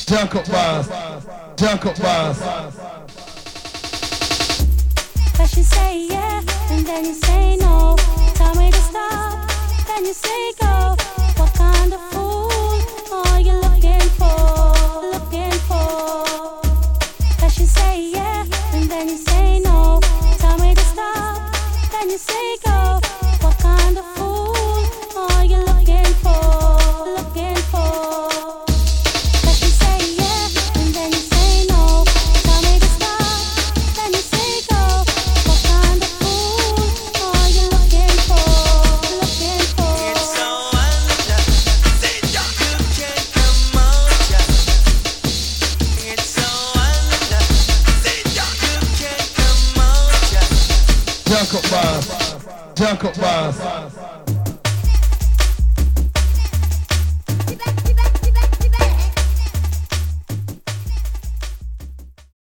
Jacob Bass, Jacob Bass. First you say yeah, and then you say no. Tell me to stop, then you say go. What kind of fool are you looking for? Looking for. First you say yeah, and then you say no. Tell me to stop, then you say go. What kind of fool are you looking for? Looking for. Jacob Bass, Jacob Bass.